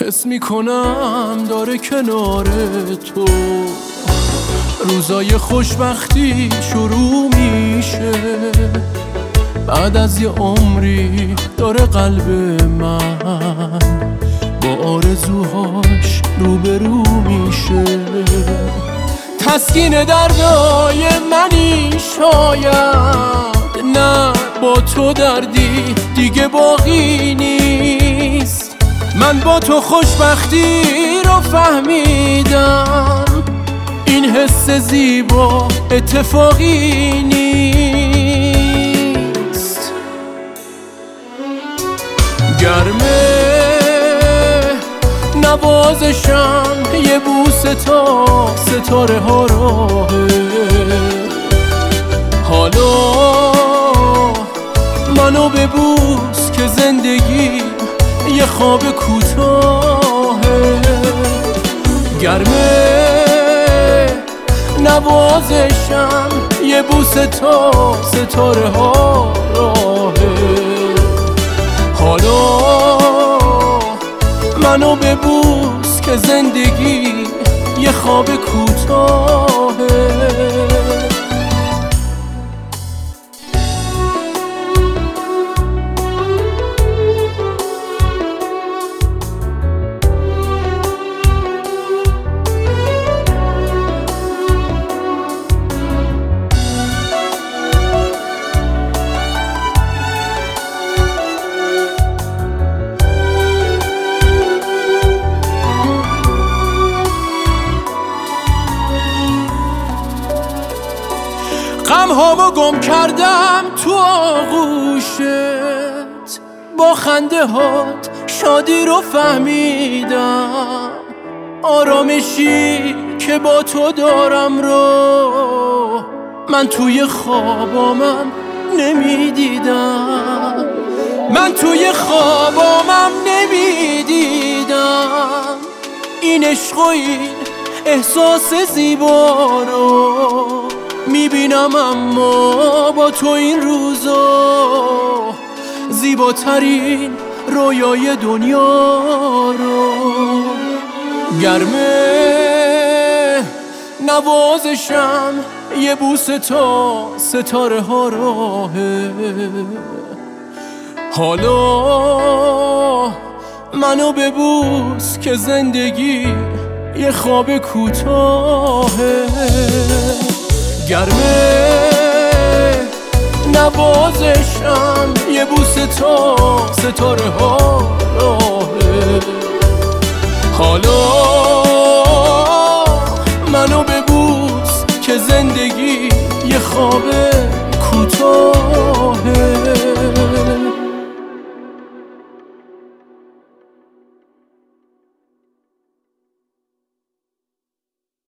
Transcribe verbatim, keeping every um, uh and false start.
حس میکنم داره کنار تو روزای خوشبختی شروع میشه. بعد از یه عمری داره قلب من با آرزوهاش روبرو میشه. تسکین دردای منی شاید، نه با تو دردی دیگه باقی نیست. من با تو خوشبختی رو فهمیدم، این حس زیبا اتفاقی نیست. گرمه نوازشم یه بوسه تا ستاره ها راهه. حالا منو ببوس که زندگی یه خواب کوتاهه. گرمه نوازشم یه بوسه تا ستاره ها راهه. حالا منو ببوس که زندگی یه خواب کوتاهه. غم‌هامو گم کردم تو آغوشت، با خنده هات شادی رو فهمیدم. آرامشی که با تو دارم رو من توی خوابامم نمیدیدم. من توی خوابامم نمیدیدم این عشق و این احساس زیبا رو میبینم، اما با تو این روزا زیباترین رویای دنیا رو. گرمه نوازشم یه بوسه تا ستاره ها راهه. حالا منو ببوس که زندگی یه خواب کوتاهه. گرمه نوازشم یه بوسه تا ستاره ها راهه. حالا منو ببوس که زندگی یه خواب کوتاه